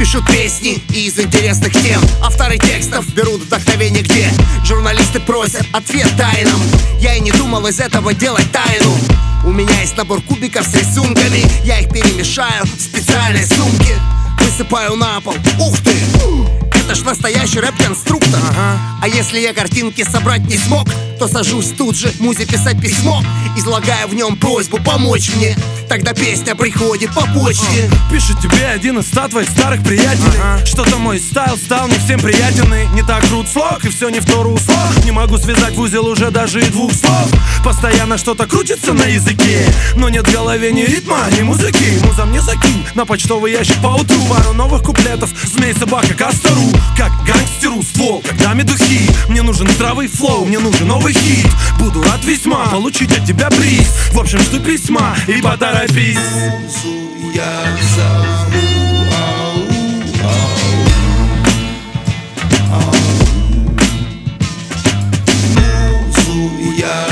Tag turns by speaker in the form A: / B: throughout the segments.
A: Пишут песни из интересных тем. Авторы текстов берут вдохновение где? Журналисты просят ответ тайным. Я и не думал из этого делать тайну. У меня есть набор кубиков с рисунками. Я их перемешаю в специальной сумке, высыпаю на пол. Ух ты! Это ж настоящий рэп-конструктор. А если я картинки собрать не смог, то сажусь тут же музе писать письмо, излагая в нем просьбу помочь мне. Тогда песня приходит по почте.
B: Пишет тебе один из 100 твоих старых приятелей. Что-то мой стайл стал не всем приятельный. Не так крут слог, и все не в то русло. Не могу связать в узел уже даже и двух слов. Постоянно что-то крутится на языке, но нет в голове ни ритма, ни музыки. Муза мне закинь на почтовый ящик поутру пару новых куплетов. Змей, собака, костору, как гангстеру ствол, когда медухи. Мне нужен здравый флоу, мне нужен новый хит. Буду рад весьма получить от тебя приз. В общем, жду письма и поторопись.
C: Музу я зову, музу я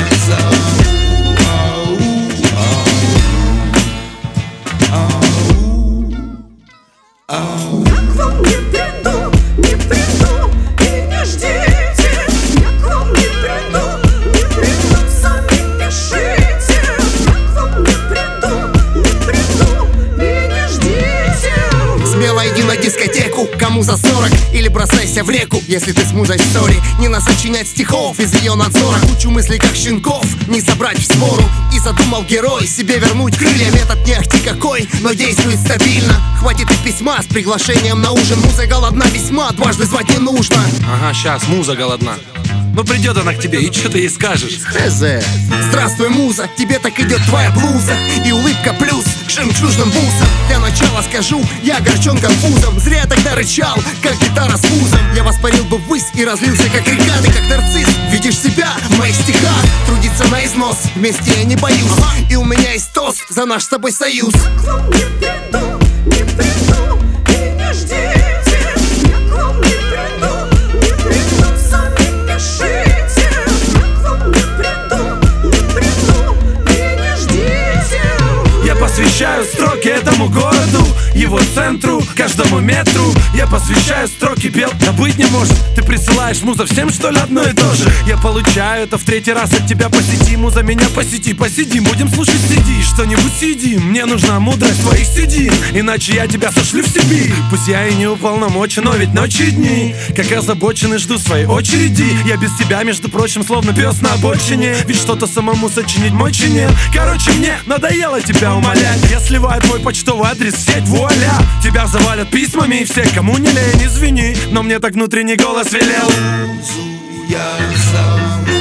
C: зову.
D: Я к вам не приду, и не ждите. Я к вам не приду, сами пишите. Я к вам не приду, и не ждите.
A: Смело иди на дискотеку, кому за 40, или бросайся в реку, если ты с музой в ссоре. Не насочинять стихов из ее надзора. Кучу мыслей, как щенков, не собрать в свору. И задумал герой себе вернуть крылья. Метод не ахти какой, но действует стабильно. Хватит и письма с приглашением на ужин. Муза голодна весьма, дважды звать не нужно.
B: Ага, сейчас, муза голодна. Ну придет она к тебе, и что ты ей скажешь?
A: Хз. Здравствуй, муза, тебе так идет твоя блуза. И улыбка плюс к жемчужным бусам. Для начала скажу, я огорчен конфузом. Зря я тогда рычал, как гитара с вузом. Я воспарил бы ввысь и разлился, как река. Ты как нарцисс, видишь себя в моих стихах. Трудиться на износ, вместе я не боюсь. И у меня есть тост за наш с тобой союз.
D: К вам не приду, и не ждите. Я к вам не приду, сами пишите. Я к вам не приду, и не ждите.
B: Я посвящаю строки этому городу, его центру, каждому метру. Я посвящаю строки, пел, да быть не может. Ты присылаешь муза всем, что ли, одно и то же. Я получаю это в 3-й раз от тебя по сети. Муза меня посети, посидим, будем слушать CD. Что-нибудь сидим, мне нужна мудрость твоих седин. Иначе я тебя сошлю в Сибирь. Пусть я и не уполномочен, но ведь ночи и дни, как озабоченный, жду своей очереди. Я без тебя, между прочим, словно пес на обочине. Ведь что-то самому сочинить мой чине. Короче, мне надоело тебя умолять. Я сливаю твой почтовый адрес в сеть, вуаля. Тебя завалят письмами и все, кому не лень, извини, но мне так внутренний голос велел.
C: Музу я зову.